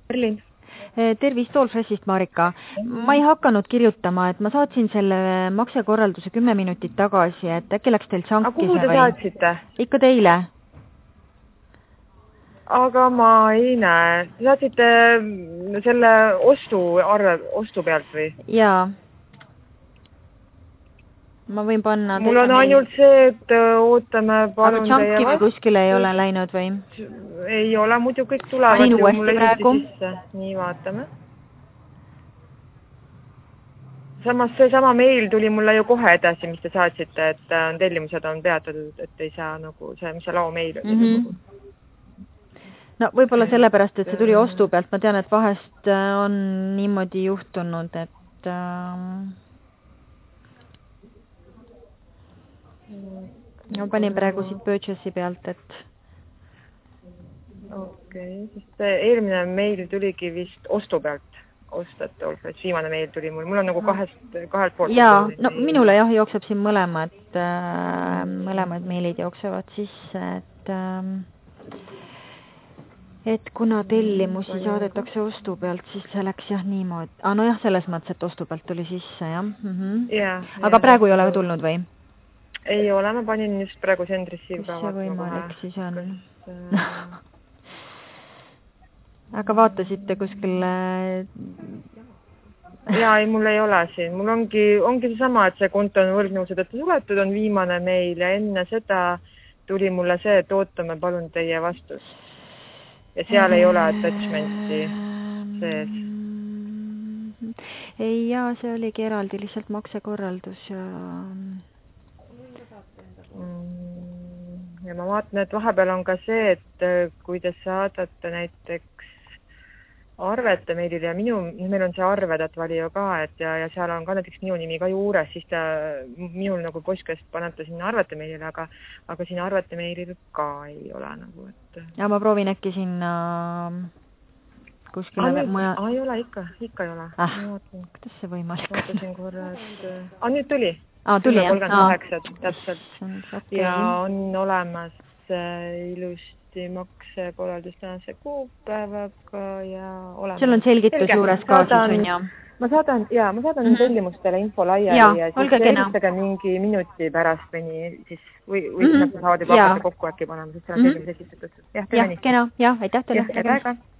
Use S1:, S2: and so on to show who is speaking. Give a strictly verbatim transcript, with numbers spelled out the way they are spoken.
S1: Erlin.
S2: Tervist Allfreshist, Marika. Ma ei hakanud kirjutama, et ma saatsin selle maksekorralduse kümme minutit tagasi, et äkki läks teil
S1: Aga
S2: sankise
S1: kuhu te saatsite?
S2: Ikka teile.
S1: Aga ma ei näe. Te saatsite selle ostu, arve, ostu pealt või?
S2: Jaa. Ma võin panna...
S1: Mul on ainult see, et ootame palun
S2: Aga Junki või kuskile ei ole läinud või?
S1: Ei ole, muidu kõik tulevad
S2: Panin
S1: ju
S2: uuesti
S1: mulle
S2: praegu.
S1: sisse. Nii, vaatame. Samas see sama meil tuli mulle ju kohe edasi, mis te saatsite, et tellimused on peatatud, et ei saa nagu see, mis see lao meil oli.
S2: Mm -hmm. No võib-olla sellepärast, et see tuli ostu pealt. Ma tean, et vahest on niimoodi juhtunud, et... Ma panin praegu siit purchase'i pealt, et...
S1: Okei, okay, sest eelmine meil tuligi vist ostu pealt. Ostate Allfresh, viimane meil tuli mul. Mul on nagu kahest, kahelt poolt.
S2: Jaa, no minule jah jookseb siin mõlemad, äh, mõlemad meilid jooksevad sisse, et... Äh, et kuna tellimusi saadetakse ostu pealt, siis see läks jah niimoodi. Ah, no jah, selles mõttes, et ostu pealt tuli sisse, jah. Mm-hmm.
S1: Ja,
S2: aga
S1: ja,
S2: praegu ei ole tulnud või?
S1: Ei ole, ma panin just praegu sendrissi.
S2: Kus see võimalik siis on? Aga vaatasite kuskil...
S1: Jaa, ei, mul ei ole siin. Mul ongi, ongi see sama, et see konto on võrgnevuse tõttu suletud, on viimane meil ja enne seda tuli mulle see, et ootame palun teie vastus. Ja seal ei ole attachmenti sees.
S2: Ei, jaa, see oligi eraldi lihtsalt maksekorraldus ja...
S1: Ja ma vaatan, et vahepeal on ka see, et kui te saadate näiteks arvete meilile ja minu, meil on see arvedat valio ka, et ja, ja seal on ka näiteks minu nimi ka juures, siis ta minul nagu postkast panete sinna arvete meilile, aga, aga sinna arvete meilile ka ei ole nagu, et...
S2: Ja ma proovin äkki sinna kuskile
S1: muja... Ah, ei ole, ikka, ikka ei ole.
S2: Ah, kuidas see võimalik?
S1: Vaatasin korra, et... Ah, nüüd tuli.
S2: Ah, tuli, jah?
S1: kolmkümmend kaheksa, täpselt. Okay. Ja on olemas ilusti maksekorraldus tänase kuupäevaga ja olemas.
S2: Seal on selgitus Selge. Juures ka siis on ja...
S1: Ma saadan, jaa, ma saadan mm -hmm. tellimustele info laiali ja, ja siis selgitage mingi minuti pärast või nii, siis või, või mm -hmm. saavad juba hakata kokku äkki panema, sest seal on tellimus esitatud.
S2: Jah, kena, jah, aitäh teile.
S1: Jah,